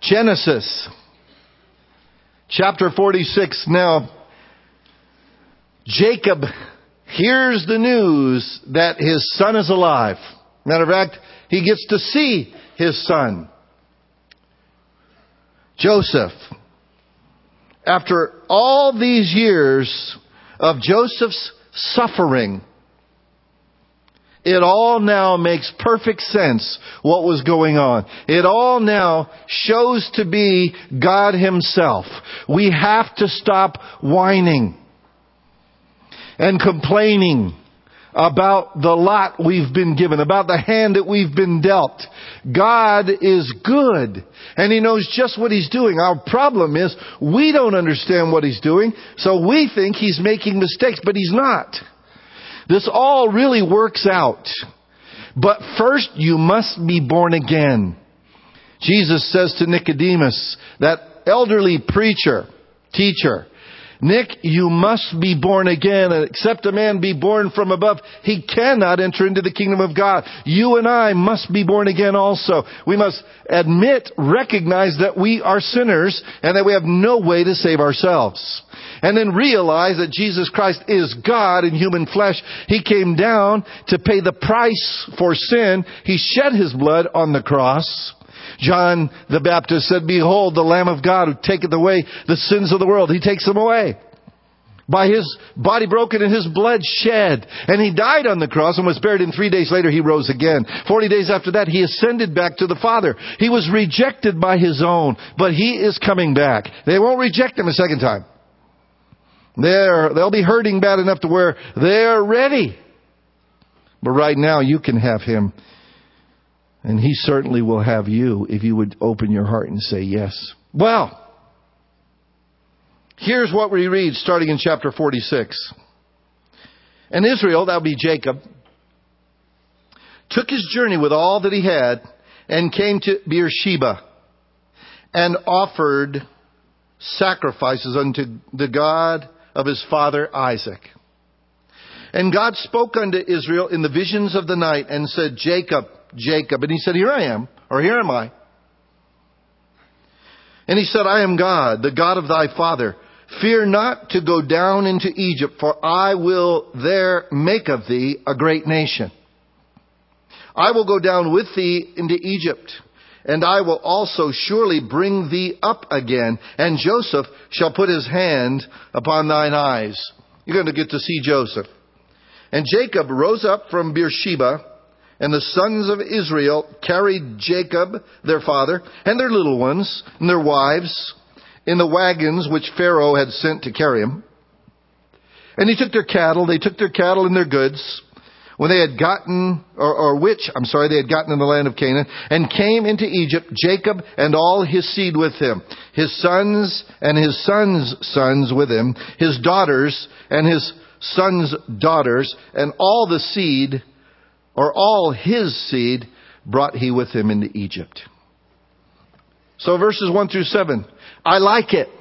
Genesis chapter 46. Now, Jacob hears the news that his son is alive. Matter of fact, he gets to see his son, Joseph. After all these years of Joseph's suffering, it all now makes perfect sense what was going on. It all now shows to be God Himself. We have to stop whining and complaining about the lot we've been given, about the hand that we've been dealt. God is good, and He knows just what He's doing. Our problem is we don't understand what He's doing, so we think He's making mistakes, but He's not. This all really works out. But first, you must be born again. Jesus says to Nicodemus, that elderly teacher, Nick, you must be born again. And except a man be born from above, he cannot enter into the kingdom of God. You and I must be born again also. We must recognize that we are sinners and that we have no way to save ourselves. And then realize that Jesus Christ is God in human flesh. He came down to pay the price for sin. He shed His blood on the cross. John the Baptist said, "Behold, the Lamb of God who taketh away the sins of the world." He takes them away. By His body broken and His blood shed. And He died on the cross and was buried, and 3 days later He rose again. 40 days after that He ascended back to the Father. He was rejected by His own, but He is coming back. They won't reject Him a second time. They'll be hurting bad enough to where they're ready. But right now you can have Him. And He certainly will have you if you would open your heart and say yes. Well, here's what we read starting in chapter 46. And Israel, that would be Jacob, took his journey with all that he had and came to Beersheba and offered sacrifices unto the God of his father Isaac. And God spoke unto Israel in the visions of the night and said, "Jacob, Jacob." And he said, "Here I am," or "Here am I." And he said, "I am God, the God of thy father. Fear not to go down into Egypt, for I will there make of thee a great nation. I will go down with thee into Egypt, and I will also surely bring thee up again, and Joseph shall put his hand upon thine eyes." You're going to get to see Joseph. And Jacob rose up from Beersheba, and the sons of Israel carried Jacob, their father, and their little ones, and their wives, in the wagons which Pharaoh had sent to carry him. And they took their cattle and their goods, when they had gotten, they had gotten in the land of Canaan, and came into Egypt, Jacob and all his seed with him, his sons and his sons' sons with him, his daughters and his sons' daughters, and all the seed, or all his seed, brought he with him into Egypt. So verses 1 through 7, I like it.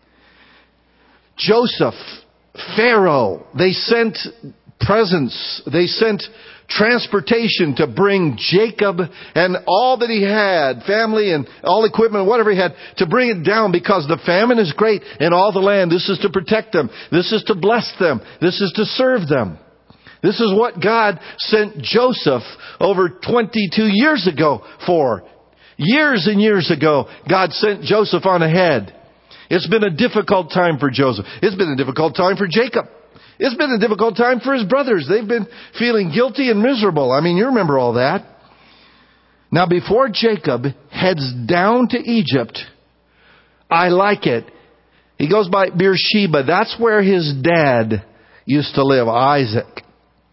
Joseph, Pharaoh, they sent presents. They sent transportation to bring Jacob and all that he had, family and all equipment, whatever he had, to bring it down because the famine is great in all the land. This is to protect them. This is to bless them. This is to serve them. This is what God sent Joseph over 22 years ago for. Years and years ago, God sent Joseph on ahead. It's been a difficult time for Joseph. It's been a difficult time for Jacob. It's been a difficult time for his brothers. They've been feeling guilty and miserable. I mean, you remember all that. Now, before Jacob heads down to Egypt, I like it. He goes by Beersheba. That's where his dad used to live, Isaac.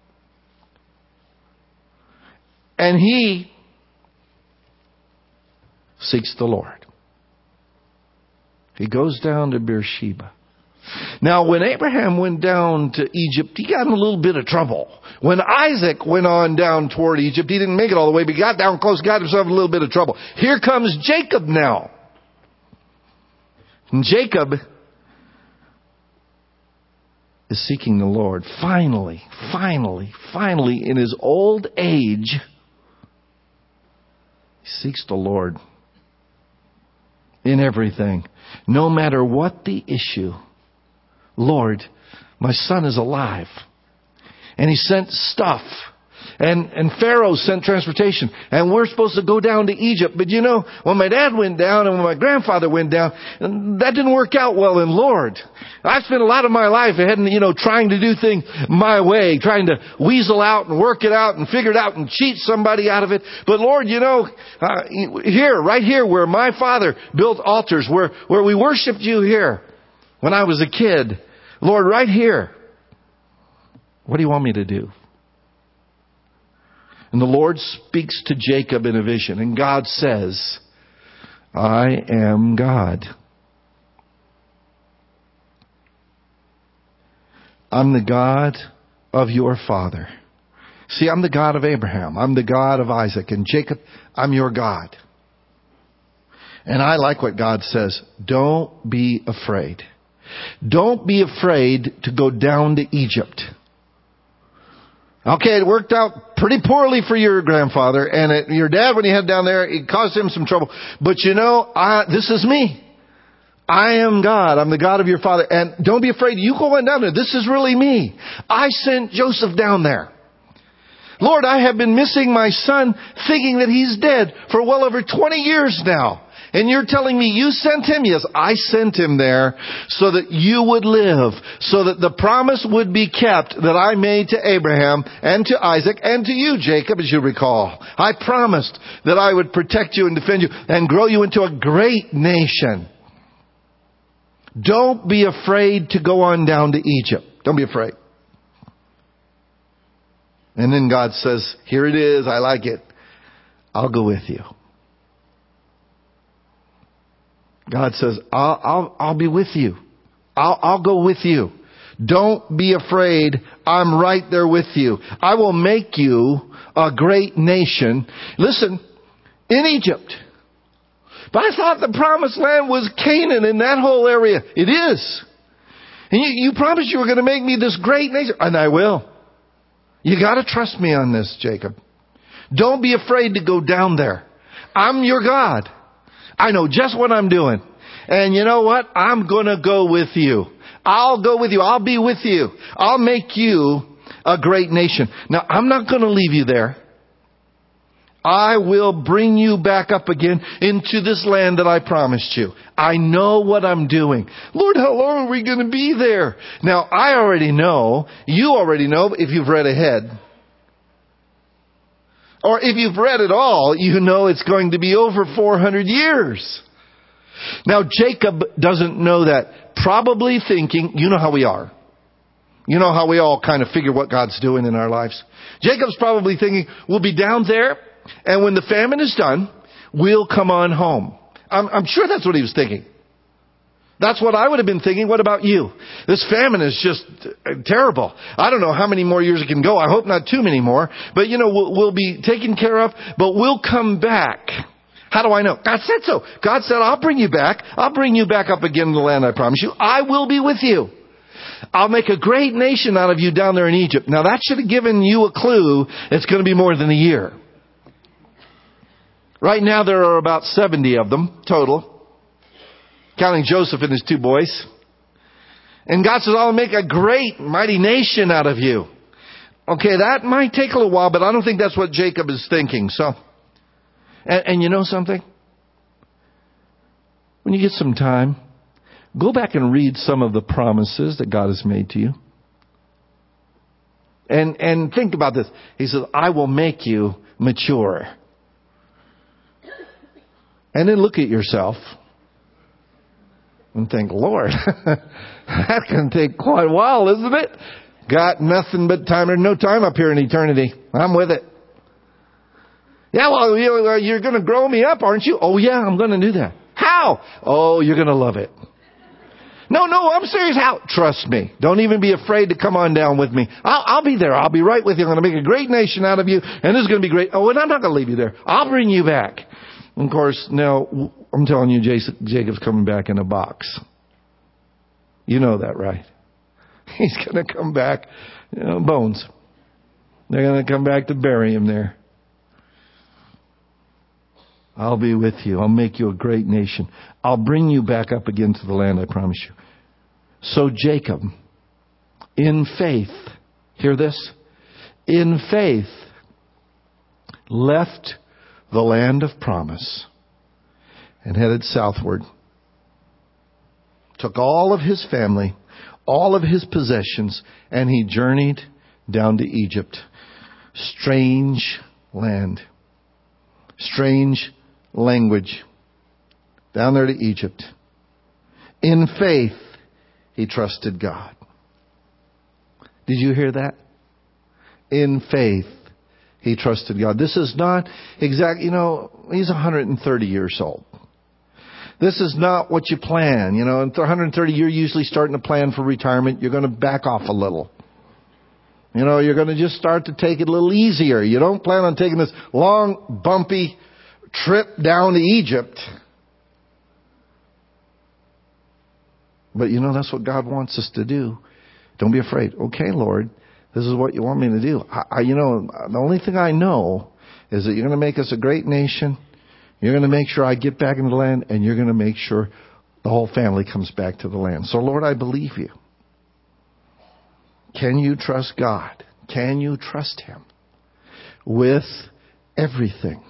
And he seeks the Lord. He goes down to Beersheba. Now, when Abraham went down to Egypt, he got in a little bit of trouble. When Isaac went on down toward Egypt, he didn't make it all the way, but he got down close, got himself in a little bit of trouble. Here comes Jacob now. And Jacob is seeking the Lord. Finally, in his old age, he seeks the Lord. in everything. No matter what the issue. Lord, my son is alive. And he sent stuff. And Pharaoh sent transportation. And we're supposed to go down to Egypt. But you know, when my dad went down and when my grandfather went down, that didn't work out well. And Lord, I spent a lot of my life ahead and, trying to do things my way, trying to weasel out and work it out and figure it out and cheat somebody out of it. But Lord, right here where my father built altars, where we worshiped you here when I was a kid, Lord, right here, what do you want me to do? And the Lord speaks to Jacob in a vision. And God says, I am God. I'm the God of your father. See, I'm the God of Abraham. I'm the God of Isaac. And Jacob, I'm your God. And I like what God says. Don't be afraid. Don't be afraid to go down to Egypt. Okay, it worked out pretty poorly for your grandfather, and your dad, when he headed down there, it caused him some trouble. But this is me. I am God. I'm the God of your father. And don't be afraid. You go on down there. This is really me. I sent Joseph down there. Lord, I have been missing my son, thinking that he's dead for well over 20 years now. And you're telling me you sent him? Yes, I sent him there so that you would live, so that the promise would be kept that I made to Abraham and to Isaac and to you, Jacob, as you recall. I promised that I would protect you and defend you and grow you into a great nation. Don't be afraid to go on down to Egypt. Don't be afraid. And then God says, here it is. I like it. I'll go with you. God says, I'll be with you. I'll go with you. Don't be afraid. I'm right there with you. I will make you a great nation. Listen, in Egypt. But I thought the promised land was Canaan and that whole area. It is. And you promised you were going to make me this great nation. And I will. You got to trust me on this, Jacob. Don't be afraid to go down there. I'm your God. I know just what I'm doing. And you know what? I'm going to go with you. I'll go with you. I'll be with you. I'll make you a great nation. Now, I'm not going to leave you there. I will bring you back up again into this land that I promised you. I know what I'm doing. Lord, how long are we going to be there? Now, I already know. You already know if you've read ahead. Or if you've read it all, you know it's going to be over 400 years. Now, Jacob doesn't know that. Probably thinking, you know how we are. You know how we all kind of figure what God's doing in our lives. Jacob's probably thinking, we'll be down there, and when the famine is done, we'll come on home. I'm sure that's what he was thinking. That's what I would have been thinking. What about you? This famine is just terrible. I don't know how many more years it can go. I hope not too many more. But, we'll be taken care of, but we'll come back. How do I know? God said so. God said, I'll bring you back. I'll bring you back up again in the land I promise you. I will be with you. I'll make a great nation out of you down there in Egypt. Now, that should have given you a clue it's going to be more than a year. Right now, there are about 70 of them total, counting Joseph and his two boys. And God says, I'll make a great, mighty nation out of you. Okay, that might take a little while, but I don't think that's what Jacob is thinking. So, and you know something? When you get some time, go back and read some of the promises that God has made to you. And think about this. He says, I will make you mature. And then look at yourself and think, Lord, that can take quite a while, isn't it? Got nothing but time or no time up here in eternity. I'm with it. Yeah, well, you're going to grow me up, aren't you? Oh, yeah, I'm going to do that. How? Oh, you're going to love it. No, I'm serious. How? Trust me. Don't even be afraid to come on down with me. I'll be there. I'll be right with you. I'm going to make a great nation out of you, and this is going to be great. Oh, and I'm not going to leave you there. I'll bring you back. And of course, now, I'm telling you, Jacob's coming back in a box. You know that, right? He's going to come back, bones. They're going to come back to bury him there. I'll be with you. I'll make you a great nation. I'll bring you back up again to the land, I promise you. So Jacob, in faith, hear this? In faith, left the land of promise and headed southward. Took all of his family, all of his possessions, and he journeyed down to Egypt. Strange land. Strange language. Down there to Egypt. In faith, he trusted God. Did you hear that? In faith, he trusted God. This is not exact, he's 130 years old. This is not what you plan. At 130, you're usually starting to plan for retirement. You're going to back off a little. You're going to just start to take it a little easier. You don't plan on taking this long, bumpy trip down to Egypt. But that's what God wants us to do. Don't be afraid. Okay, Lord, this is what you want me to do. The only thing I know is that you're going to make us a great nation. You're going to make sure I get back into the land, and you're going to make sure the whole family comes back to the land. So, Lord, I believe you. Can you trust God? Can you trust Him with everything?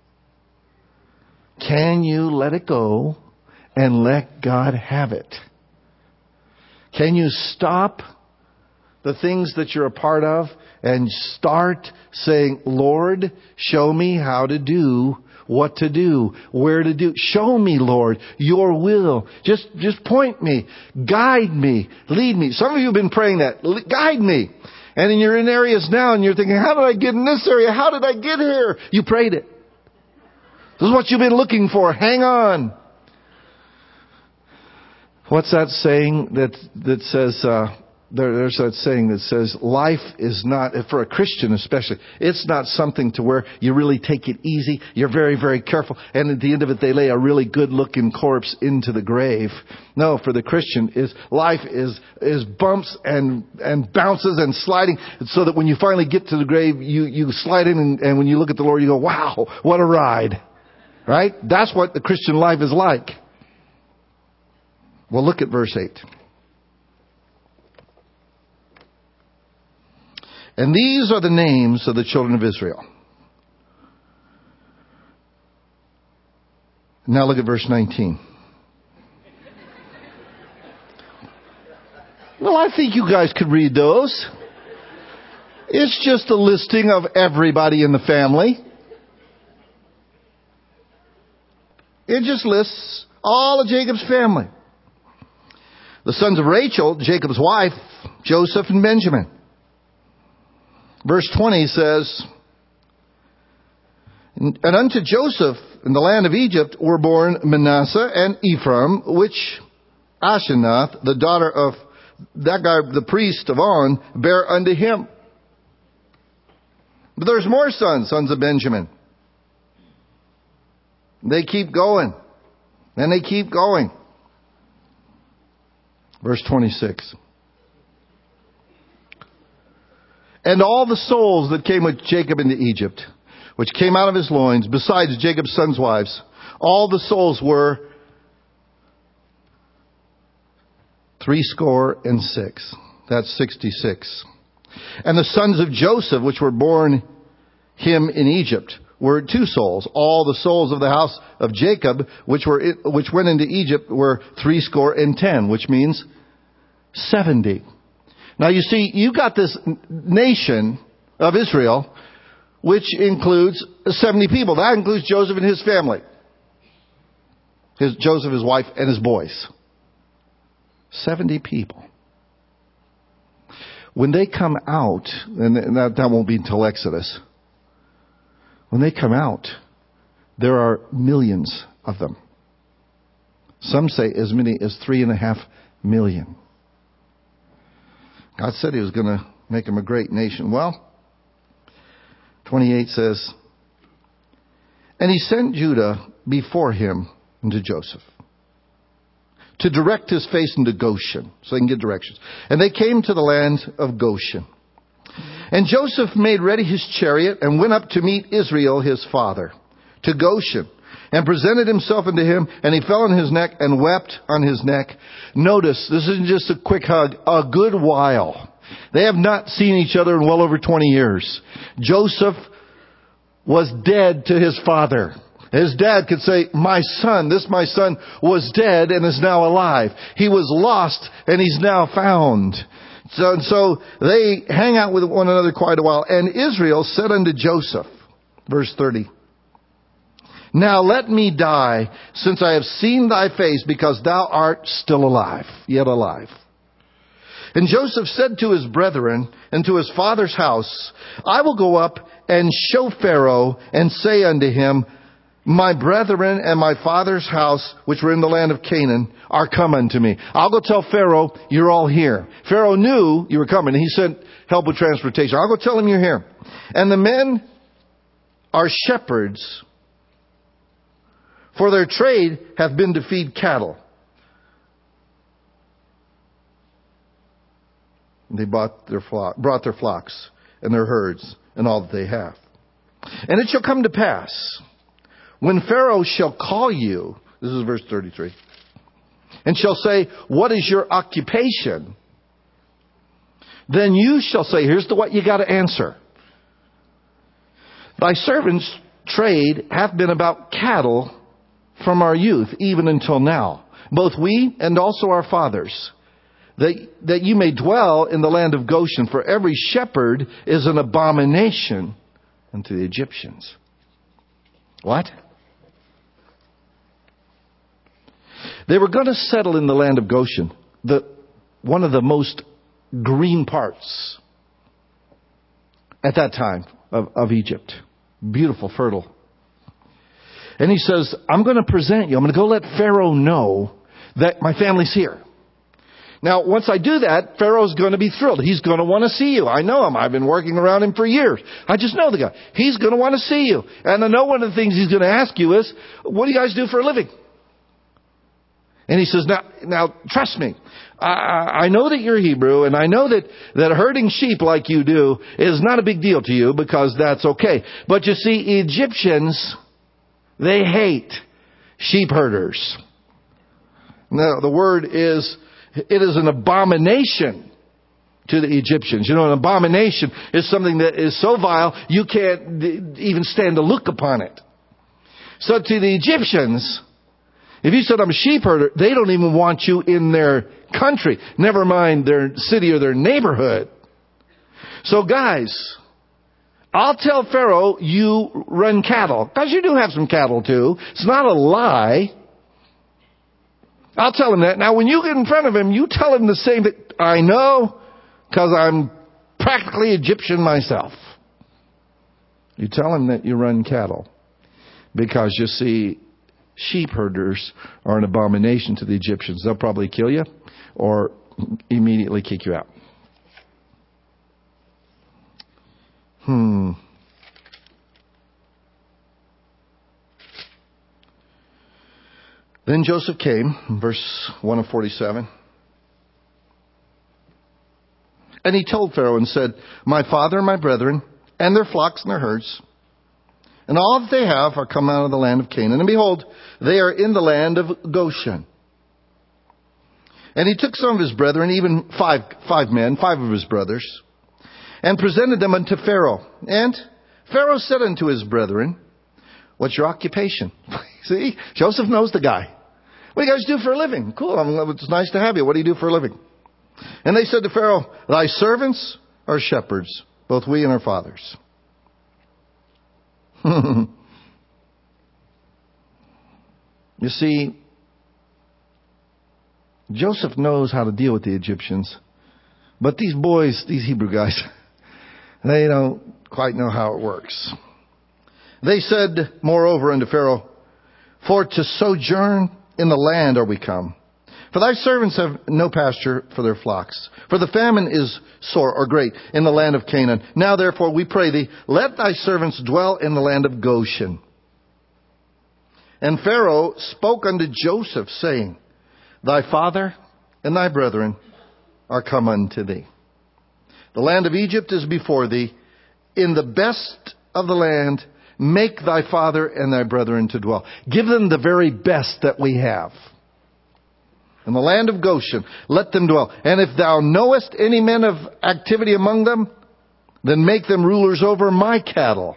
Can you let it go and let God have it? Can you stop the things that you're a part of and start saying, Lord, show me how to do what to do, where to do. Show me, Lord, your will. Just point me, guide me, lead me. Some of you have been praying that. Guide me. And you're in areas now and you're thinking, how did I get in this area? How did I get here? You prayed it. This is what you've been looking for. Hang on. What's that saying that says, there's that saying that says, life is not, for a Christian especially, it's not something to where you really take it easy. You're very, very careful. And at the end of it, they lay a really good looking corpse into the grave. No, for the Christian, life is bumps and bounces and sliding, so that when you finally get to the grave, you slide in, and when you look at the Lord, you go, wow, what a ride. Right? That's what the Christian life is like. Well, look at verse 8. And these are the names of the children of Israel. Now look at verse 19. Well, I think you guys could read those. It's just a listing of everybody in the family. It just lists all of Jacob's family. The sons of Rachel, Jacob's wife, Joseph and Benjamin. Verse 20 says, and unto Joseph in the land of Egypt were born Manasseh and Ephraim, which Asenath, the daughter of that guy, the priest of On, bare unto him. But there's more sons of Benjamin. They keep going. And they keep going. Verse 26. And all the souls that came with Jacob into Egypt, which came out of his loins, besides Jacob's sons' wives, all the souls were 66. That's 66. And the sons of Joseph, which were born him in Egypt, were 2 souls. All the souls of the house of Jacob, which went into Egypt, were 70, which means 70. Now you see, you got this nation of Israel, which includes 70 people. That includes Joseph and his family. Joseph, his wife, and his boys. 70 people. When they come out, and that won't be until Exodus. When they come out, there are millions of them. Some say as many as 3.5 million. God said He was going to make them a great nation. Well, 28 says, and He sent Judah before him into Joseph, to direct his face into Goshen, so they can get directions. And they came to the land of Goshen. And Joseph made ready his chariot and went up to meet Israel his father, to Goshen. and presented himself unto him, and he fell on his neck and wept on his neck. Notice, this isn't just a quick hug, a good while. They have not seen each other in well over 20 years. Joseph was dead to his father. His dad could say, my son was dead and is now alive. He was lost and he's now found. So they hang out with one another quite a while. And Israel said unto Joseph, verse 30, now let me die, since I have seen thy face, because thou art still alive, yet alive. And Joseph said to his brethren and to his father's house, I will go up and show Pharaoh, and say unto him, my brethren and my father's house, which were in the land of Canaan, are come unto me. I'll go tell Pharaoh, you're all here. Pharaoh knew you were coming. He sent help with transportation. I'll go tell him you're here. And the men are shepherds, for their trade hath been to feed cattle. They brought their flocks and their herds and all that they have. And it shall come to pass, when Pharaoh shall call you, this is verse 33, and shall say, what is your occupation? Then you shall say, here's what you got to answer. Thy servant's trade hath been about cattle from our youth, even until now, both we and also our fathers, that you may dwell in the land of Goshen, for every shepherd is an abomination unto the Egyptians. What? They were going to settle in the land of Goshen, one of the most green parts at that time of Egypt. Beautiful, fertile. And he says, I'm going to present you. I'm going to go let Pharaoh know that my family's here. Now, once I do that, Pharaoh's going to be thrilled. He's going to want to see you. I know him. I've been working around him for years. I just know the guy. He's going to want to see you. And I know one of the things he's going to ask you is, what do you guys do for a living? And he says, now trust me. I know that you're Hebrew, and I know that herding sheep like you do is not a big deal to you, because that's okay. But you see, Egyptians, they hate sheep herders. Now, the word is, it is an abomination to the Egyptians. You know, an abomination is something that is so vile, you can't even stand to look upon it. So to the Egyptians, if you said, I'm a sheep herder, they don't even want you in their country. Never mind their city or their neighborhood. So guys, I'll tell Pharaoh you run cattle. Because you do have some cattle too. It's not a lie. I'll tell him that. Now, when you get in front of him, you tell him the same thing. I know, because I'm practically Egyptian myself. You tell him that you run cattle. Because, you see, sheep herders are an abomination to the Egyptians. They'll probably kill you or immediately kick you out. Then Joseph came, verse 1 of 47. And he told Pharaoh and said, my father and my brethren, and their flocks and their herds, and all that they have are come out of the land of Canaan. And behold, they are in the land of Goshen. And he took some of his brethren, even five of his brothers, and presented them unto Pharaoh. And Pharaoh said unto his brethren, what's your occupation? See, Joseph knows the guy. What do you guys do for a living? Cool, it's nice to have you. What do you do for a living? And they said to Pharaoh, thy servants are shepherds, both we and our fathers. You see, Joseph knows how to deal with the Egyptians. But these boys, these Hebrew guys, they don't quite know how it works. They said, moreover, unto Pharaoh, for to sojourn in the land are we come. For thy servants have no pasture for their flocks. For the famine is sore or great in the land of Canaan. Now therefore we pray thee, let thy servants dwell in the land of Goshen. And Pharaoh spoke unto Joseph, saying, thy father and thy brethren are come unto thee. The land of Egypt is before thee. In the best of the land make thy father and thy brethren to dwell. Give them the very best that we have. In the land of Goshen, let them dwell. And if thou knowest any men of activity among them, then make them rulers over my cattle.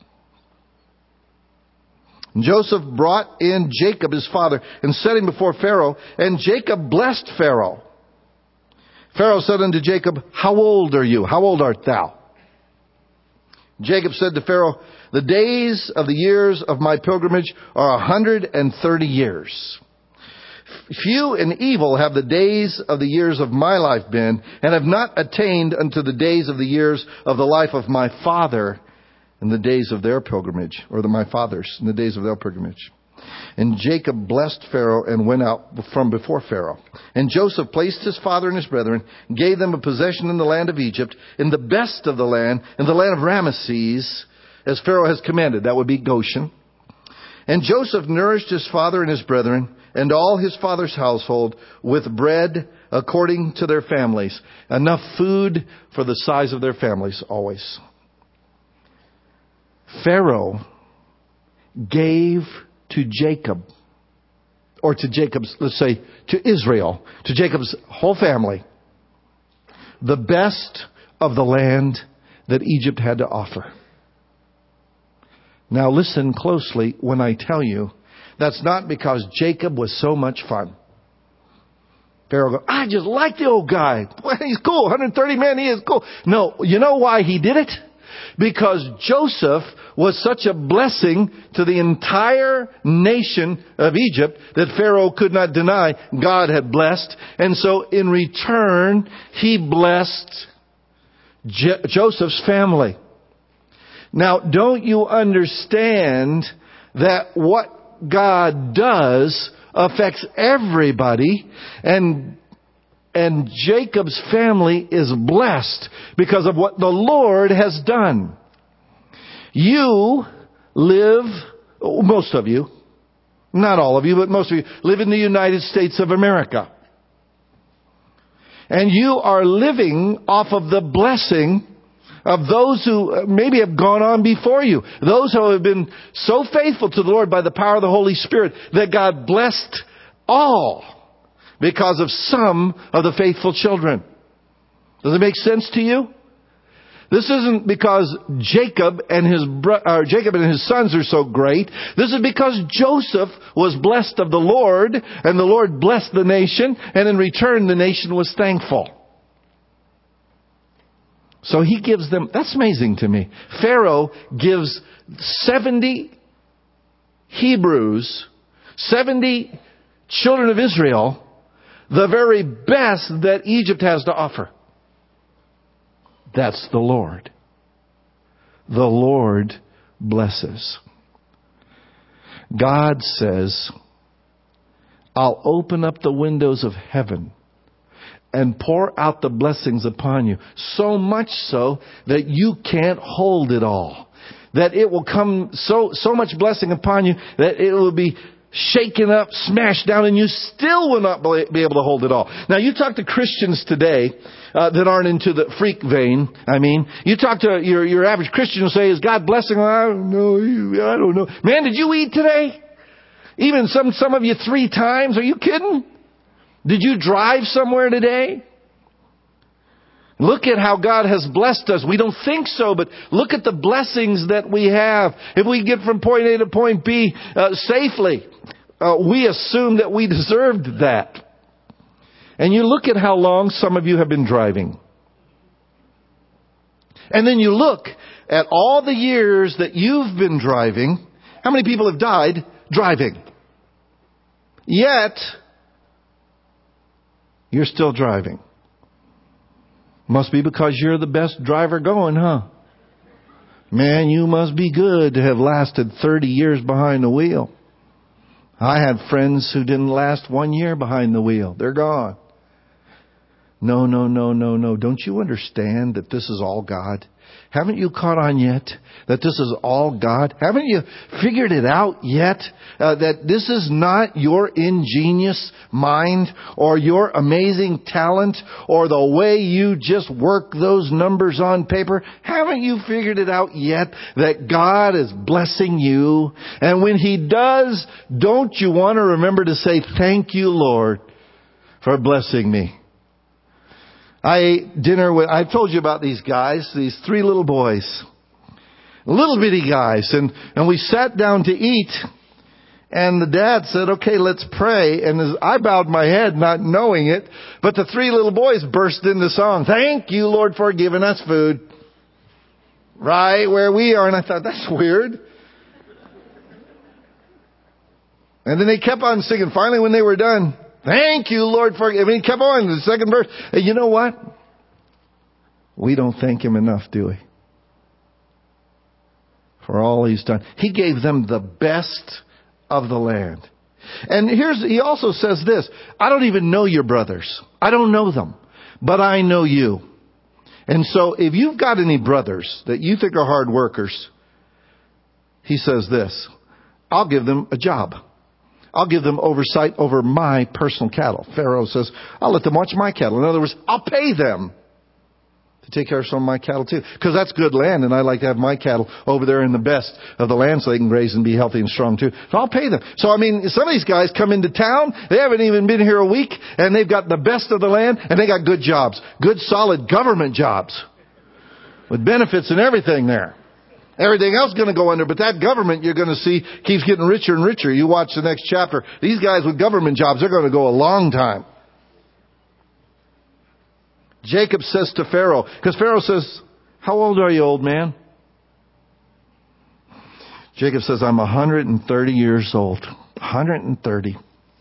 And Joseph brought in Jacob his father and set him before Pharaoh, and Jacob blessed Pharaoh. Pharaoh said unto Jacob, how old are you? How old art thou? Jacob said to Pharaoh, the days of the years of my pilgrimage are 130 years. Few and evil have the days of the years of my life been, and have not attained unto the days of the years of the life of my father in the days of their pilgrimage, or my fathers in the days of their pilgrimage. And Jacob blessed Pharaoh and went out from before Pharaoh. And Joseph placed his father and his brethren, gave them a possession in the land of Egypt, in the best of the land, in the land of Ramesses, as Pharaoh has commanded. That would be Goshen. And Joseph nourished his father and his brethren, and all his father's household, with bread according to their families. Enough food for the size of their families always. Pharaoh gave to Jacob, or to Jacob's, let's say, to Israel, to Jacob's whole family, the best of the land that Egypt had to offer. Now listen closely when I tell you, that's not because Jacob was so much fun. Pharaoh goes, I just like the old guy. Well, he's cool. 130 men, he is cool. No, you know why he did it? Because Joseph was such a blessing to the entire nation of Egypt that Pharaoh could not deny God had blessed. And so in return, he blessed Joseph's family. Now, don't you understand that what God does affects everybody, and Jacob's family is blessed because of what the Lord has done. You live, most of you, not all of you, but most of you, live in the United States of America. And you are living off of the blessing of those who maybe have gone on before you. Those who have been so faithful to the Lord by the power of the Holy Spirit that God blessed all because of some of the faithful children. Does it make sense to you? This isn't because Jacob and his sons are so great. This is because Joseph was blessed of the Lord, and the Lord blessed the nation, and in return the nation was thankful. So he gives them, that's amazing to me. Pharaoh gives 70 Hebrews, 70 children of Israel, the very best that Egypt has to offer. That's the Lord. The Lord blesses. God says, I'll open up the windows of heaven and pour out the blessings upon you. So much so that you can't hold it all. That it will come so much blessing upon you that it will be shaken up, smashed down, and you still will not be able to hold it all. Now, you talk to Christians today that aren't into the freak vein. I mean, you talk to your average Christian who say, is God blessing? I don't know. Man, did you eat today? Even some of you 3 times? Are you kidding? Did you drive somewhere today? Look at how God has blessed us. We don't think so, but look at the blessings that we have. If we get from point A to point B safely, we assume that we deserved that. And you look at how long some of you have been driving. And then you look at all the years that you've been driving. How many people have died driving? Yet, you're still driving. Must be because you're the best driver going, huh? Man, you must be good to have lasted 30 years behind the wheel. I had friends who didn't last 1 year behind the wheel. They're gone. No, no, no, no, no. Don't you understand that this is all God? Haven't you caught on yet that this is all God? Haven't you figured it out yet? That this is not your ingenious mind or your amazing talent or the way you just work those numbers on paper? Haven't you figured it out yet that God is blessing you? And when He does, don't you want to remember to say, thank you, Lord, for blessing me? I ate dinner with, I told you about these guys, these 3 little boys, little bitty guys, and we sat down to eat, and the dad said, okay, let's pray, and I bowed my head not knowing it, but the 3 little boys burst into song, thank you, Lord, for giving us food, right where we are, and I thought, that's weird. And then they kept on singing, finally when they were done, thank you, Lord, for... I mean, come on, the second verse. And you know what? We don't thank Him enough, do we? For all He's done. He gave them the best of the land. And He also says this, I don't even know your brothers. I don't know them. But I know you. And so if you've got any brothers that you think are hard workers, He says this, I'll give them a job. I'll give them oversight over my personal cattle. Pharaoh says, I'll let them watch my cattle. In other words, I'll pay them to take care of some of my cattle too. Because that's good land, and I like to have my cattle over there in the best of the land so they can graze and be healthy and strong too. So I'll pay them. So I mean, some of these guys come into town, they haven't even been here a week, and they've got the best of the land, and they got good jobs. Good, solid government jobs. With benefits and everything there. Everything else is going to go under, but that government you're going to see keeps getting richer and richer. You watch the next chapter. These guys with government jobs, they're going to go a long time. Jacob says to Pharaoh, because Pharaoh says, how old are you, old man? Jacob says, I'm 130 years old. 130.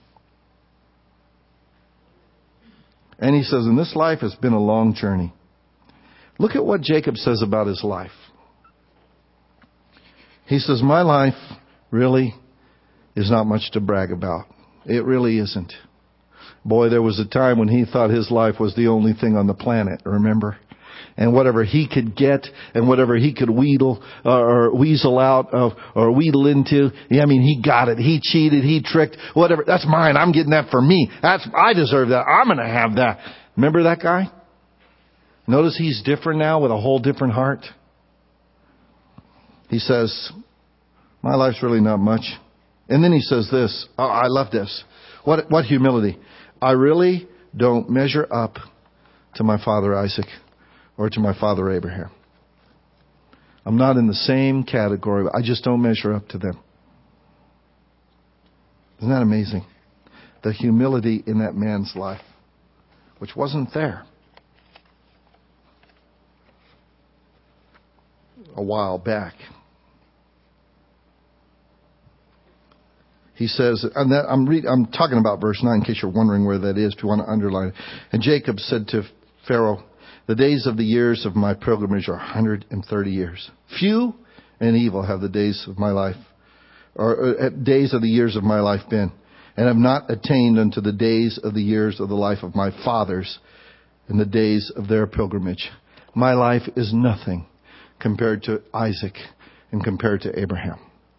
And he says, and this life has been a long journey. Look at what Jacob says about his life. He says, my life really is not much to brag about. It really isn't. Boy, there was a time when he thought his life was the only thing on the planet, remember? And whatever he could get and whatever he could wheedle or weasel out of or wheedle into, I mean, he got it. He cheated. He tricked. Whatever. That's mine. I'm getting that for me. I deserve that. I'm going to have that. Remember that guy? Notice he's different now with a whole different heart. He says, my life's really not much. And then he says this. Oh, I love this. What humility. I really don't measure up to my father Isaac or to my father Abraham. I'm not in the same category. I just don't measure up to them. Isn't that amazing? The humility in that man's life, which wasn't there a while back. He says, and that I'm talking about verse 9 in case you're wondering where that is, if you want to underline it. And Jacob said to Pharaoh, the days of the years of my pilgrimage are 130 years. Few and evil have the days of my life, or days of the years of my life been, and have not attained unto the days of the years of the life of my fathers in the days of their pilgrimage. My life is nothing compared to Isaac and compared to Abraham.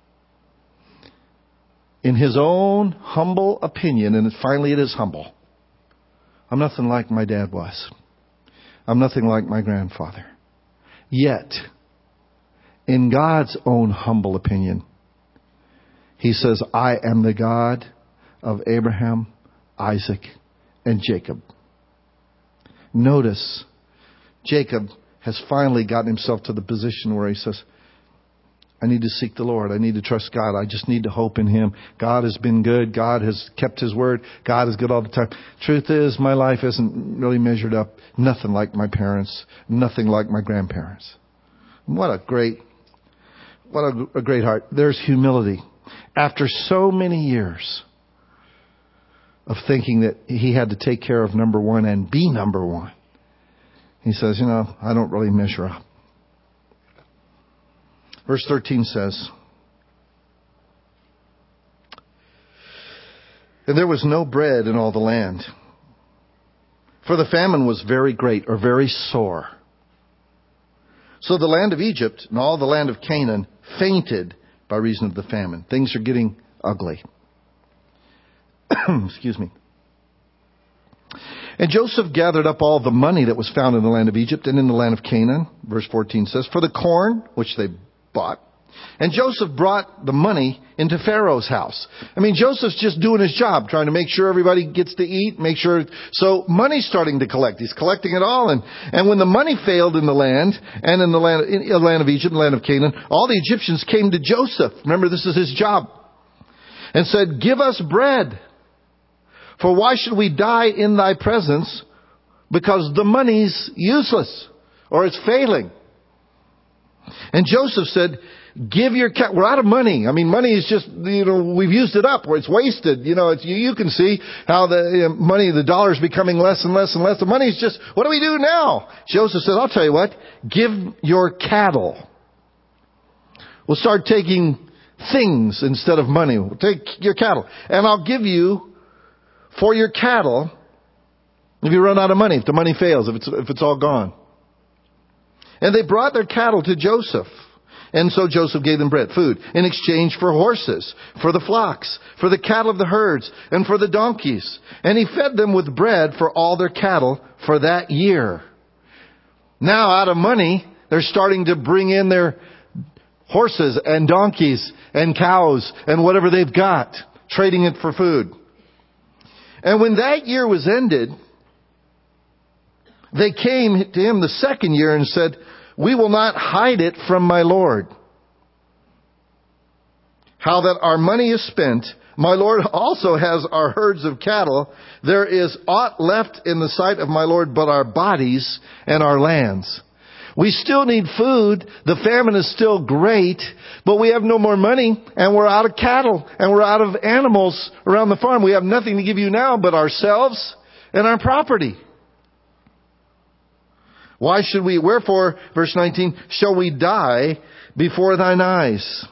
In his own humble opinion, and finally it is humble, I'm nothing like my dad was. I'm nothing like my grandfather. Yet, in God's own humble opinion, He says, I am the God of Abraham, Isaac, and Jacob. Notice, Jacob has finally gotten himself to the position where he says, I need to seek the Lord. I need to trust God. I just need to hope in Him. God has been good. God has kept His word. God is good all the time. Truth is, my life isn't really measured up. Nothing like my parents. Nothing like my grandparents. What a great heart. There's humility. After so many years of thinking that he had to take care of number one and be number one, he says, I don't really measure up. Verse 13 says, and there was no bread in all the land. For the famine was very great, or very sore. So the land of Egypt and all the land of Canaan fainted by reason of the famine. Things are getting ugly. Excuse me. And Joseph gathered up all the money that was found in the land of Egypt and in the land of Canaan. Verse 14 says, for the corn, which they bought. And Joseph brought the money into Pharaoh's house. I mean, Joseph's just doing his job, trying to make sure everybody gets to eat, make sure. So money's starting to collect. He's collecting it all. And when the money failed in the land, and in the land of Egypt, the land of Canaan, all the Egyptians came to Joseph. Remember, this is his job. And said, give us bread. For why should we die in thy presence? Because the money's useless, or it's failing. And Joseph said, give your we're out of money. I mean, money is just, we've used it up, or it's wasted. You can see how the money, the dollar's becoming less and less and less. The money's just, what do we do now? Joseph said, I'll tell you what, give your cattle. We'll start taking things instead of money. We'll take your cattle. And I'll give you for your cattle, if you run out of money, if the money fails, if it's all gone. And they brought their cattle to Joseph. And so Joseph gave them bread, food, in exchange for horses, for the flocks, for the cattle of the herds, and for the donkeys. And he fed them with bread for all their cattle for that year. Now, out of money, they're starting to bring in their horses and donkeys and cows and whatever they've got, trading it for food. And when that year was ended, they came to him the second year and said, we will not hide it from my Lord. How that our money is spent, my Lord also has our herds of cattle. There is aught left in the sight of my Lord but our bodies and our lands. We still need food. The famine is still great, but we have no more money, and we're out of cattle, and we're out of animals around the farm. We have nothing to give you now but ourselves and our property. Why should we, wherefore, verse 19, shall we die before thine eyes?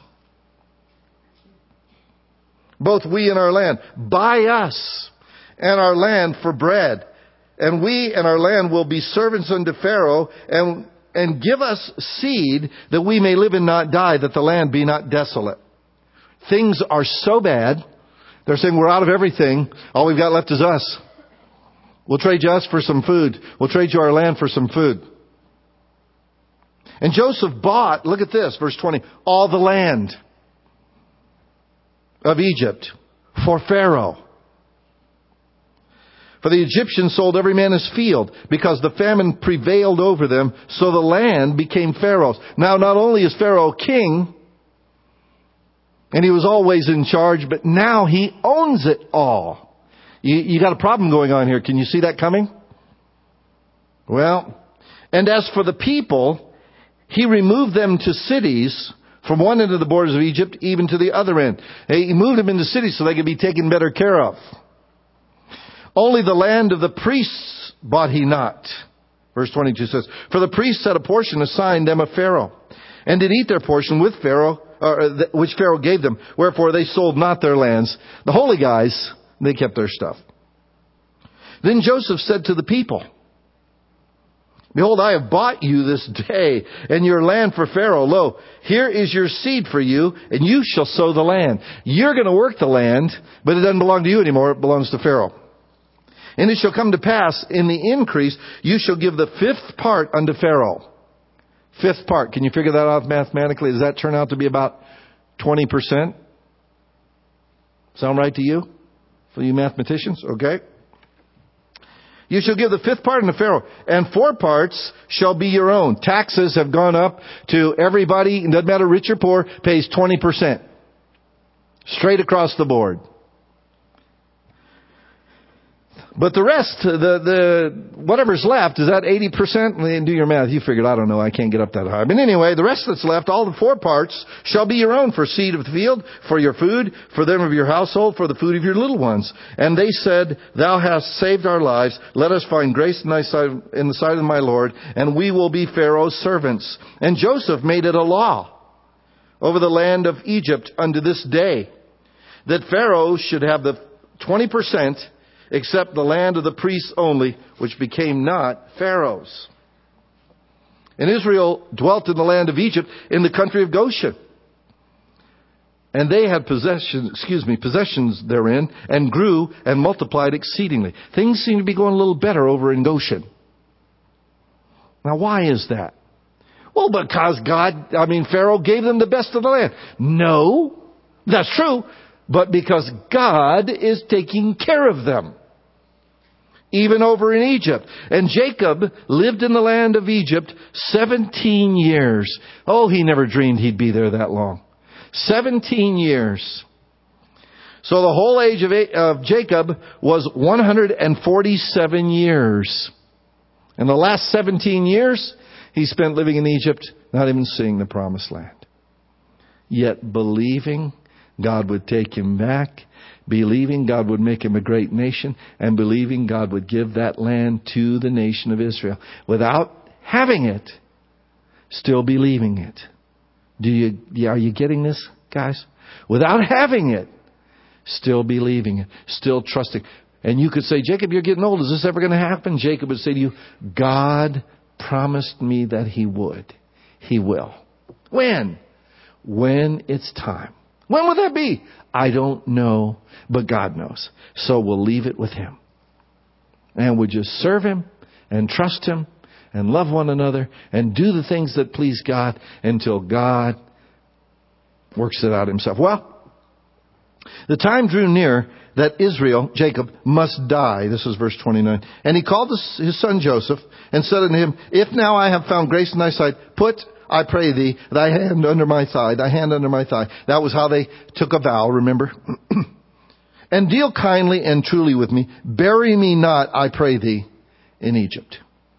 Both we and our land. Buy us and our land for bread. And we and our land will be servants unto Pharaoh, and give us seed that we may live and not die, that the land be not desolate. Things are so bad. They're saying we're out of everything. All we've got left is us. We'll trade you us for some food. We'll trade you our land for some food. And Joseph bought, look at this, verse 20, all the land of Egypt for Pharaoh. For the Egyptians sold every man his field, because the famine prevailed over them, so the land became Pharaoh's. Now, not only is Pharaoh king, and he was always in charge, but now he owns it all. You got a problem going on here. Can you see that coming? Well, and as for the people, he removed them to cities from one end of the borders of Egypt even to the other end. He moved them into cities so they could be taken better care of. Only the land of the priests bought he not. Verse 22 says, for the priests had a portion assigned them of Pharaoh, and did eat their portion with Pharaoh, which Pharaoh gave them. Wherefore they sold not their lands. The holy guys, they kept their stuff. Then Joseph said to the people, behold, I have bought you this day and your land for Pharaoh. Lo, here is your seed for you, and you shall sow the land. You're going to work the land, but it doesn't belong to you anymore. It belongs to Pharaoh. And it shall come to pass, in the increase, you shall give the fifth part unto Pharaoh. Fifth part. Can you figure that out mathematically? Does that turn out to be about 20%? Sound right to you? For you mathematicians? Okay. You shall give the fifth part unto Pharaoh, and 4 parts shall be your own. Taxes have gone up to everybody, it doesn't matter rich or poor, pays 20%. Straight across the board. But the rest, whatever's left, is that 80%? Do your math. You figured, I don't know, I can't get up that high. But anyway, the rest that's left, all the 4 parts, shall be your own for seed of the field, for your food, for them of your household, for the food of your little ones. And they said, thou hast saved our lives. Let us find grace in thy sight, in the sight of my Lord, and we will be Pharaoh's servants. And Joseph made it a law over the land of Egypt unto this day, that Pharaoh should have the 20%, except the land of the priests only, which became not Pharaoh's. And Israel dwelt in the land of Egypt, in the country of Goshen. And they had possessions therein, and grew and multiplied exceedingly. Things seem to be going a little better over in Goshen. Now, why is that? Well, because Pharaoh gave them the best of the land. No, that's true, but because God is taking care of them. Even over in Egypt. And Jacob lived in the land of Egypt 17 years. Oh, he never dreamed he'd be there that long. 17 years. So the whole age of Jacob was 147 years. And the last 17 years, he spent living in Egypt, not even seeing the promised land. Yet believing God would take him back, believing God would make him a great nation, and believing God would give that land to the nation of Israel. Without having it, still believing it. Are you getting this, guys? Without having it, still believing it, still trusting. And you could say, Jacob, you're getting old. Is this ever going to happen? Jacob would say to you, God promised me that he would. He will. When? When it's time. When will that be? I don't know, but God knows. So we'll leave it with him. And we'll just serve him and trust him and love one another and do the things that please God until God works it out himself. Well, the time drew near that Jacob, must die. This is verse 29. And he called his son Joseph and said unto him, If now I have found grace in thy sight, put, I pray thee, thy hand under my thigh, thy hand under my thigh. That was how they took a vow, remember? And deal kindly and truly with me. Bury me not, I pray thee, in Egypt.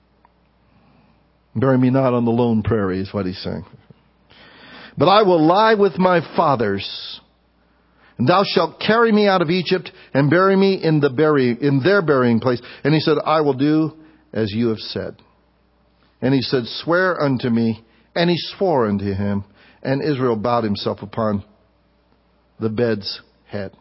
Bury me not on the lone prairie is what he's saying. But I will lie with my fathers, and thou shalt carry me out of Egypt and bury me in their burying place. And he said, I will do as you have said. And he said, Swear unto me. And he swore unto him. And Israel bowed himself upon the bed's head.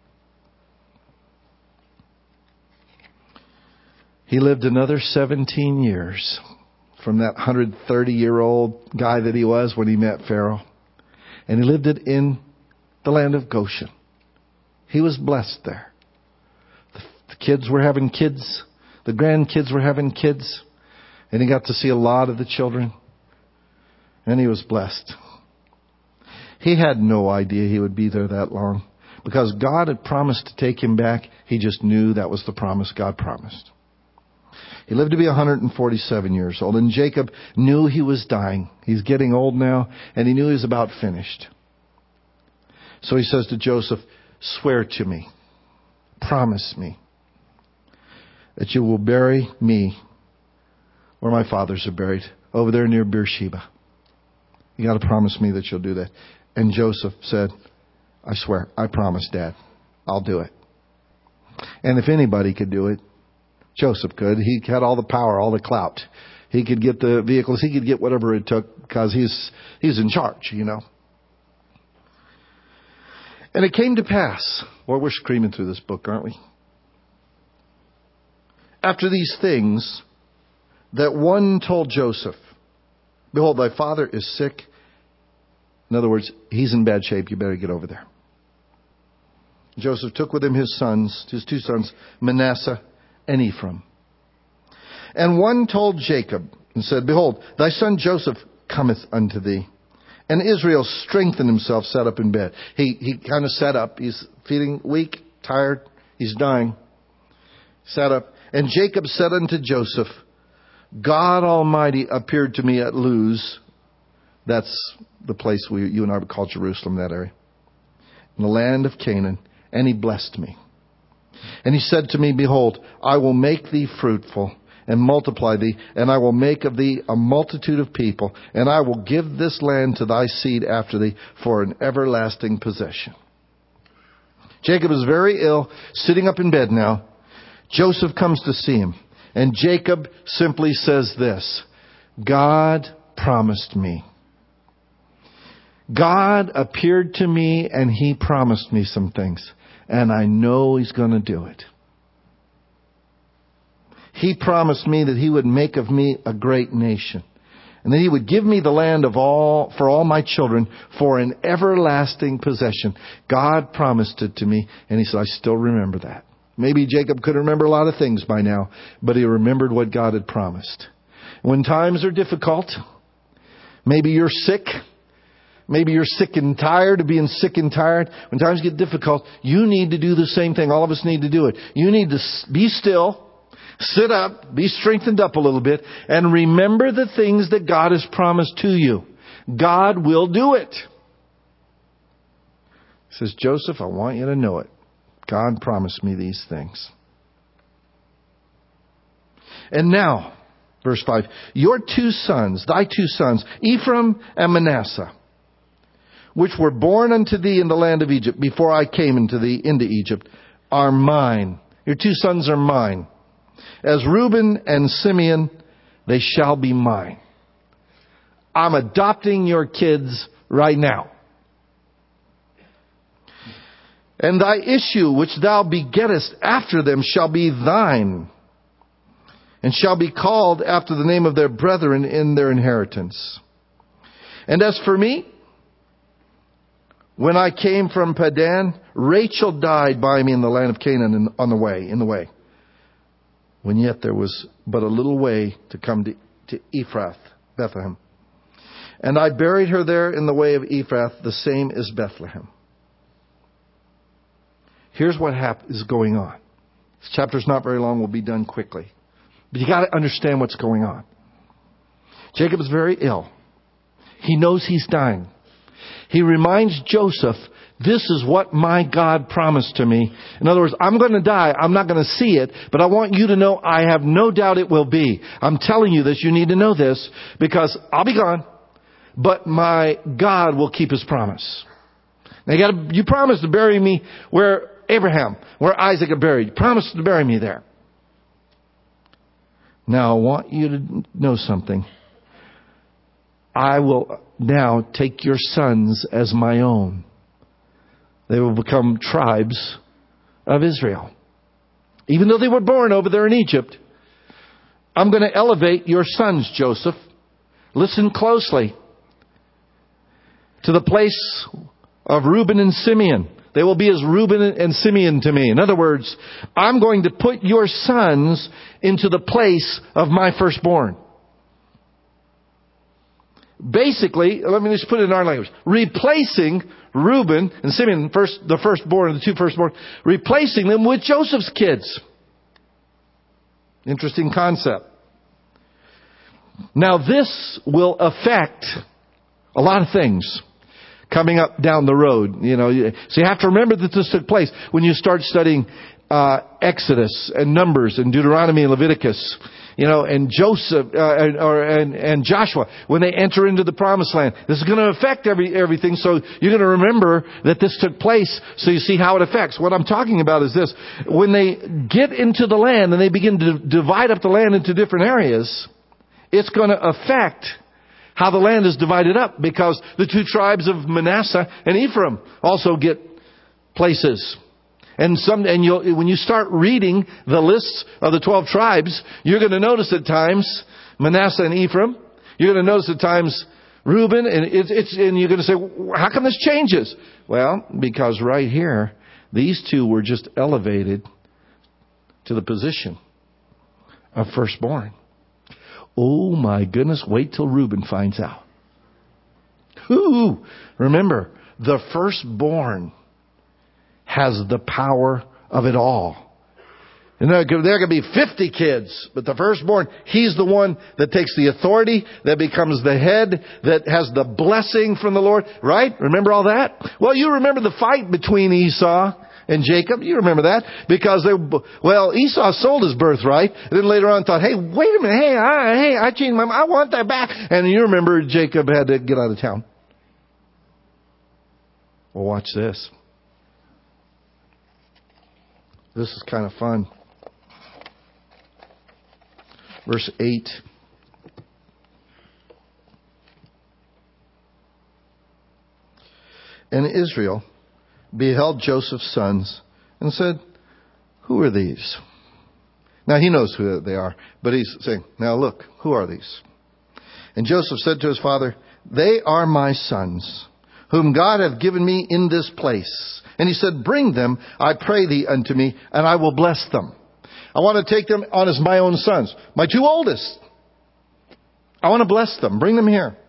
He lived another 17 years from that 130-year-old guy that he was when he met Pharaoh. And he lived it in the land of Goshen. He was blessed there. The kids were having kids. The grandkids were having kids. And he got to see a lot of the children. And he was blessed. He had no idea he would be there that long. Because God had promised to take him back. He just knew that was the promise God promised. He lived to be 147 years old. And Jacob knew he was dying. He's getting old now. And he knew he was about finished. So he says to Joseph, Swear to me. Promise me that you will bury me where my fathers are buried. Over there near Beersheba. You got to promise me that you'll do that. And Joseph said, I swear, I promise, Dad. I'll do it. And if anybody could do it, Joseph could. He had all the power, all the clout. He could get the vehicles. He could get whatever it took because he's in charge, you know. And it came to pass. Boy, we're screaming through this book, aren't we? After these things, that one told Joseph, Behold, thy father is sick. In other words, he's in bad shape. You better get over there. Joseph took with him his two sons, Manasseh and Ephraim. And one told Jacob and said, Behold, thy son Joseph cometh unto thee. And Israel strengthened himself, sat up in bed. He kind of sat up. He's feeling weak, tired. He's dying. Sat up. And Jacob said unto Joseph, God Almighty appeared to me at Luz. That's the place you and I would call Jerusalem, that area. In the land of Canaan. And he blessed me. And he said to me, Behold, I will make thee fruitful and multiply thee, and I will make of thee a multitude of people, and I will give this land to thy seed after thee for an everlasting possession. Jacob is very ill, sitting up in bed now. Joseph comes to see him, and Jacob simply says this, God promised me. God appeared to me and he promised me some things, and I know he's going to do it. He promised me that He would make of me a great nation, and that He would give me the land for all my children for an everlasting possession. God promised it to me, and He said, I still remember that. Maybe Jacob could remember a lot of things by now, but he remembered what God had promised. When times are difficult, maybe you're sick, maybe you're sick and tired of being sick and tired. When times get difficult, you need to do the same thing. All of us need to do it. You need to be still, sit up, be strengthened up a little bit, and remember the things that God has promised to you. God will do it. He says, Joseph, I want you to know it. God promised me these things. And now, verse 5, thy two sons, Ephraim and Manasseh, which were born unto thee in the land of Egypt, before I came into Egypt, are mine. Your two sons are mine. As Reuben and Simeon, they shall be mine. I'm adopting your kids right now. And thy issue which thou begettest after them shall be thine, and shall be called after the name of their brethren in their inheritance. And as for me, when I came from Padan, Rachel died by me in the land of Canaan in the way. When yet there was but a little way to come to Ephrath, Bethlehem. And I buried her there in the way of Ephrath, the same as Bethlehem. Here's what is going on. This chapter's not very long. We'll be done quickly. But you got to understand what's going on. Jacob is very ill. He knows he's dying. He reminds Joseph, this is what my God promised to me. In other words, I'm going to die. I'm not going to see it, but I want you to know I have no doubt it will be. I'm telling you this. You need to know this because I'll be gone, but my God will keep His promise. Now you promised to bury me where Isaac had buried. You promised to bury me there. Now I want you to know something. I will now take your sons as my own. They will become tribes of Israel. Even though they were born over there in Egypt, I'm going to elevate your sons, Joseph. Listen closely. To the place of Reuben and Simeon. They will be as Reuben and Simeon to me. In other words, I'm going to put your sons into the place of my firstborn. Basically, let me just put it in our language. Replacing Reuben and Simeon, the firstborn, the two firstborn, replacing them with Joseph's kids. Interesting concept. Now this will affect a lot of things coming up down the road. So you have to remember that this took place when you start studying Exodus and Numbers and Deuteronomy and Leviticus. And Joseph and Joshua when they enter into the Promised Land. This is going to affect everything. So you're going to remember that this took place. So you see how it affects. What I'm talking about is this: when they get into the land and they begin to divide up the land into different areas, it's going to affect how the land is divided up, because the two tribes of Manasseh and Ephraim also get places. And when you start reading the lists of the 12 tribes, you're going to notice at times Manasseh and Ephraim. You're going to notice at times Reuben, and you're going to say, how come this changes? Well, because right here, these two were just elevated to the position of firstborn. Oh my goodness, wait till Reuben finds out. Remember, the firstborn has the power of it all. And there could be 50 kids, but the firstborn, he's the one that takes the authority, that becomes the head, that has the blessing from the Lord. Right? Remember all that? Well, you remember the fight between Esau and Jacob. You remember that. Because Esau sold his birthright. Then later on thought, hey, wait a minute. I changed my mind. I want that back. And you remember Jacob had to get out of town. Well, watch this. This is kind of fun. Verse 8. And Israel beheld Joseph's sons and said, who are these? Now he knows who they are, but he's saying, now look, who are these? And Joseph said to his father, they are my sons, whom God hath given me in this place. And he said, bring them, I pray thee, unto me, and I will bless them. I want to take them on as my own sons, my two oldest. I want to bless them. Bring them here.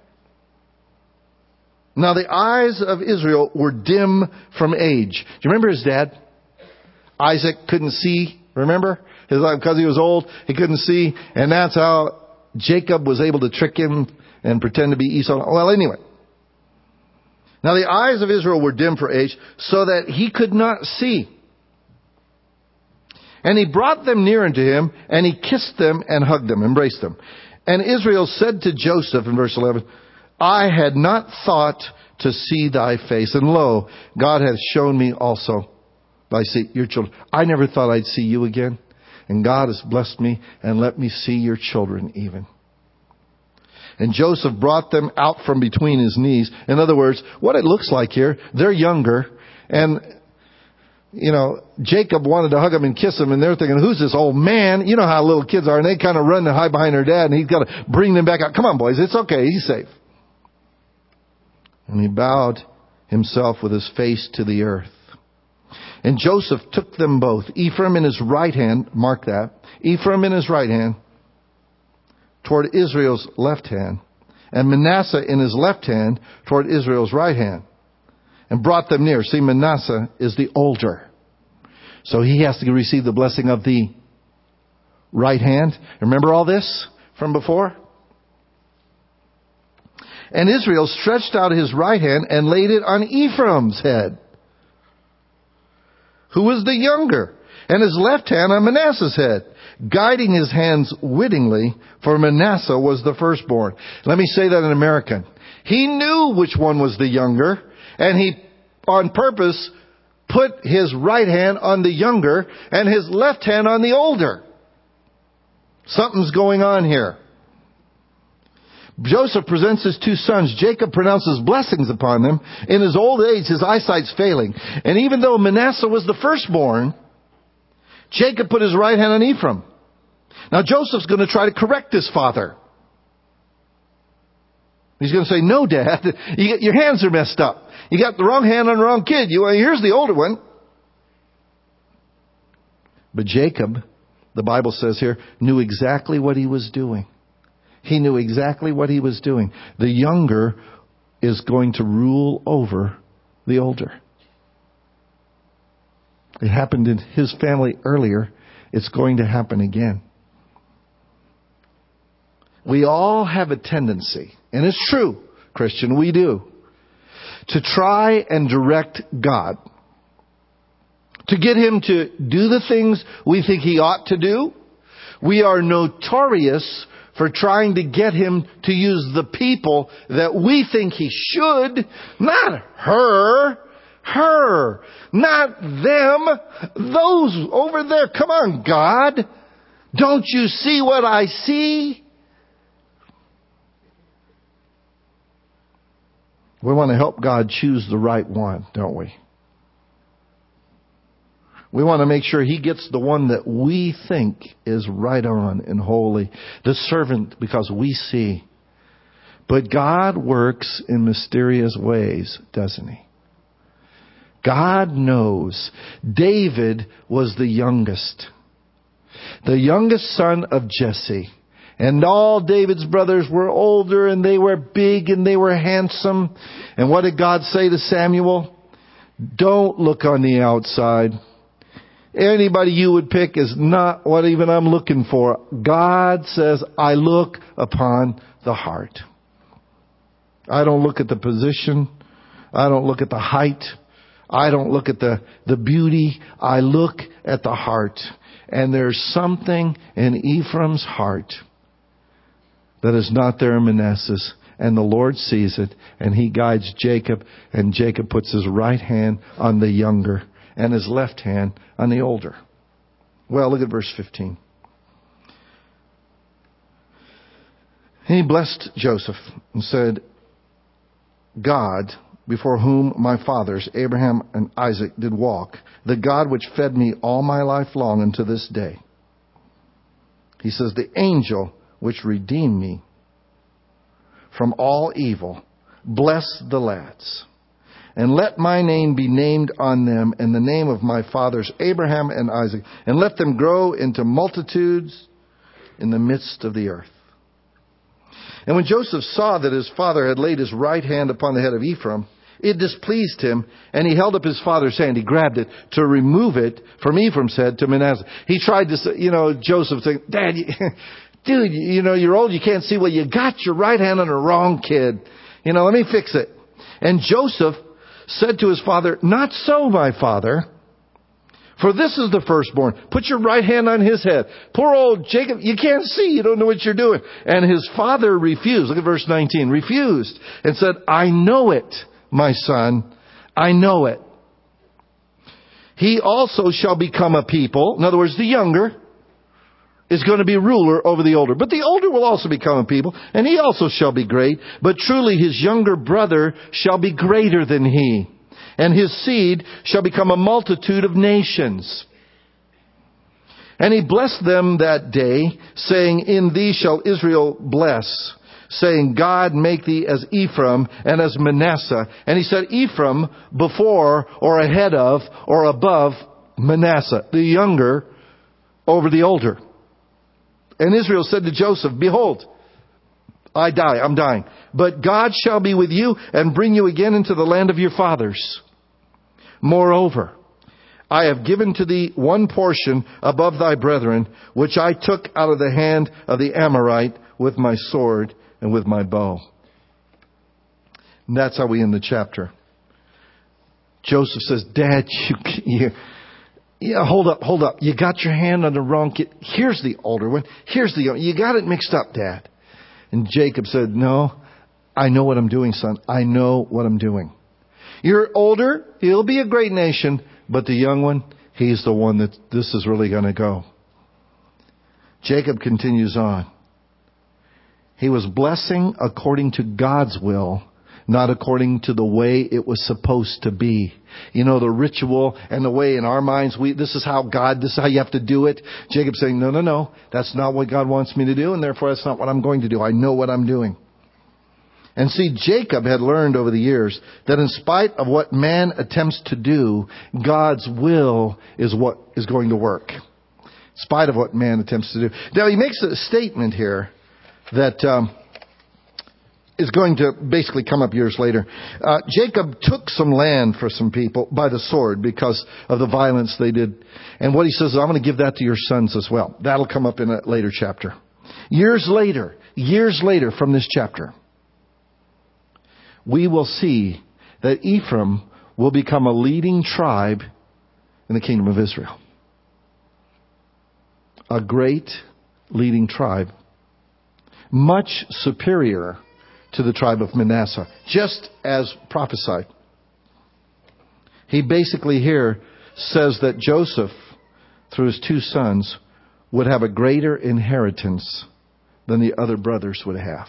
Now the eyes of Israel were dim from age. Do you remember his dad? Isaac couldn't see. Remember? Because he was old, he couldn't see. And that's how Jacob was able to trick him and pretend to be Esau. Well, anyway. Now the eyes of Israel were dim for age, so that he could not see. And he brought them near unto him, and he kissed them and hugged them, embraced them. And Israel said to Joseph in verse 11, I had not thought to see thy face, and lo, God hath shown me also your children. I never thought I'd see you again, and God has blessed me and let me see your children even. And Joseph brought them out from between his knees. In other words, what it looks like here, they're younger, and Jacob wanted to hug him and kiss him, and they're thinking, who's this old man? You know how little kids are, and they kind of run and hide behind their dad, and he's got to bring them back out. Come on, boys, it's okay, he's safe. And he bowed himself with his face to the earth. And Joseph took them both, Ephraim in his right hand, mark that, Ephraim in his right hand, toward Israel's left hand, and Manasseh in his left hand toward Israel's right hand, and brought them near. See, Manasseh is the older, so he has to receive the blessing of the right hand. Remember all this from before? And Israel stretched out his right hand and laid it on Ephraim's head, who was the younger, and his left hand on Manasseh's head, guiding his hands wittingly, for Manasseh was the firstborn. Let me say that in American. He knew which one was the younger, and he, on purpose, put his right hand on the younger and his left hand on the older. Something's going on here. Joseph presents his two sons. Jacob pronounces blessings upon them. In his old age, his eyesight's failing. And even though Manasseh was the firstborn, Jacob put his right hand on Ephraim. Now Joseph's going to try to correct his father. He's going to say, no, Dad, your hands are messed up. You got the wrong hand on the wrong kid. Here's the older one. But Jacob, the Bible says here, knew exactly what he was doing. He knew exactly what he was doing. The younger is going to rule over the older. It happened in his family earlier. It's going to happen again. We all have a tendency, and it's true, Christian, we do, to try and direct God. To get him to do the things we think he ought to do. We are notorious for trying to get him to use the people that we think he should, not her, not them, those over there. Come on, God. Don't you see what I see? We want to help God choose the right one, don't we? We want to make sure he gets the one that we think is right on and holy. The servant, because we see. But God works in mysterious ways, doesn't he? God knows. David was the youngest son of Jesse. And all David's brothers were older, and they were big, and they were handsome. And what did God say to Samuel? Don't look on the outside. Anybody you would pick is not what even I'm looking for. God says, I look upon the heart. I don't look at the position. I don't look at the height. I don't look at the beauty. I look at the heart. And there's something in Ephraim's heart that is not there in Manasseh's. And the Lord sees it. And he guides Jacob. And Jacob puts his right hand on the younger and his left hand on the older. Well, look at verse 15. He blessed Joseph and said, God, before whom my fathers, Abraham and Isaac, did walk, the God which fed me all my life long unto this day. He says, the angel which redeemed me from all evil, bless the lads. And let my name be named on them, and the name of my fathers Abraham and Isaac. And let them grow into multitudes in the midst of the earth. And when Joseph saw that his father had laid his right hand upon the head of Ephraim, it displeased him, and he held up his father's hand. He grabbed it to remove it from Ephraim's head to Manasseh. He tried to say, Joseph saying, Dad, dude, you're old, you can't see. Well, you got your right hand on the wrong kid. Let me fix it. And Joseph said to his father, not so, my father, for this is the firstborn. Put your right hand on his head. Poor old Jacob, you can't see. You don't know what you're doing. And his father refused. Look at verse 19. Refused and said, I know it, my son. I know it. He also shall become a people. In other words, the younger is going to be ruler over the older. But the older will also become a people, and he also shall be great. But truly his younger brother shall be greater than he, and his seed shall become a multitude of nations. And he blessed them that day, saying, in thee shall Israel bless, saying, God make thee as Ephraim and as Manasseh. And he said Ephraim before or ahead of or above Manasseh, the younger over the older. And Israel said to Joseph, behold, I'm dying. But God shall be with you and bring you again into the land of your fathers. Moreover, I have given to thee one portion above thy brethren, which I took out of the hand of the Amorite with my sword and with my bow. And that's how we end the chapter. Joseph says, Dad, hold up. You got your hand on the wrong kid. Here's the older one. Here's the younger. You got it mixed up, Dad. And Jacob said, no, I know what I'm doing, son. I know what I'm doing. You're older. He'll be a great nation. But the young one, he's the one that this is really going to go. Jacob continues on. He was blessing according to God's will, not according to the way it was supposed to be. The ritual and the way in our minds, this is how you have to do it. Jacob's saying, no, that's not what God wants me to do, and therefore that's not what I'm going to do. I know what I'm doing. And see, Jacob had learned over the years that in spite of what man attempts to do, God's will is what is going to work. In spite of what man attempts to do. Now, he makes a statement here that is going to basically come up years later. Jacob took some land for some people by the sword because of the violence they did. And what he says is, I'm going to give that to your sons as well. That'll come up in a later chapter. Years later from this chapter, we will see that Ephraim will become a leading tribe in the kingdom of Israel. A great leading tribe. Much superior to the tribe of Manasseh, just as prophesied. He basically here says that Joseph, through his two sons, would have a greater inheritance than the other brothers would have.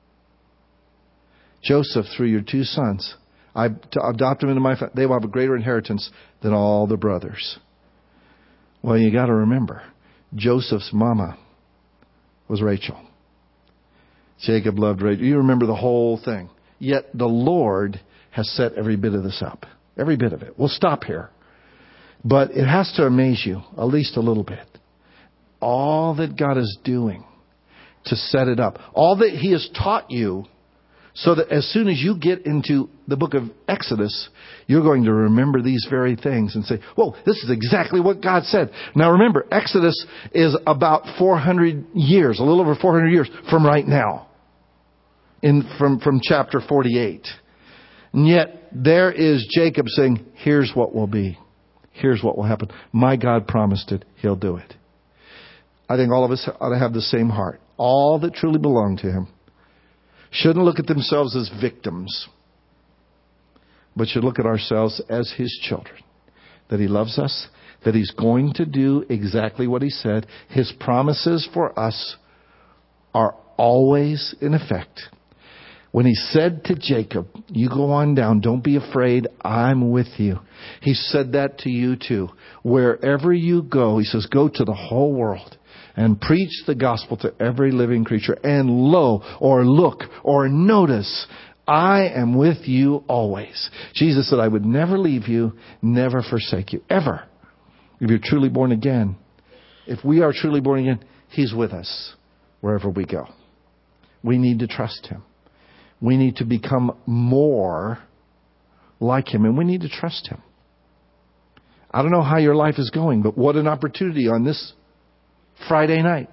Joseph, through your two sons, I adopt them into my family. They will have a greater inheritance than all the brothers. Well, you got to remember, Joseph's mama was Rachel. Jacob loved Rachel. You remember the whole thing. Yet the Lord has set every bit of this up. Every bit of it. We'll stop here. But it has to amaze you, at least a little bit. All that God is doing to set it up. All that He has taught you, so that as soon as you get into the book of Exodus, you're going to remember these very things and say, whoa, this is exactly what God said. Now remember, Exodus is about 400 years, a little over 400 years from right now. From chapter 48. And yet there is Jacob saying, here's what will be. Here's what will happen. My God promised it. He'll do it. I think all of us ought to have the same heart. All that truly belong to Him shouldn't look at themselves as victims, but should look at ourselves as His children. That He loves us, that He's going to do exactly what He said. His promises for us are always in effect. When He said to Jacob, you go on down, don't be afraid, I'm with you. He said that to you too. Wherever you go, He says, go to the whole world. and preach the gospel to every living creature. And lo, or look, or notice, I am with you always. Jesus said, I would never leave you, never forsake you, ever. If you're truly born again, if we are truly born again, He's with us wherever we go. We need to trust Him. We need to become more like Him, and we need to trust Him. I don't know how your life is going, but what an opportunity on this Friday night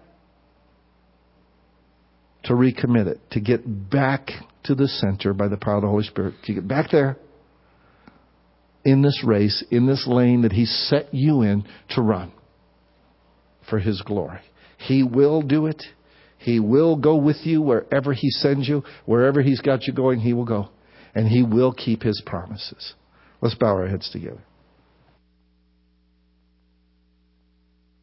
to recommit it, to get back to the center by the power of the Holy Spirit, to get back there in this race, in this lane that He's set you in to run for His glory. He will do it. He will go with you wherever He sends you. Wherever He's got you going, He will go. And He will keep His promises. Let's bow our heads together.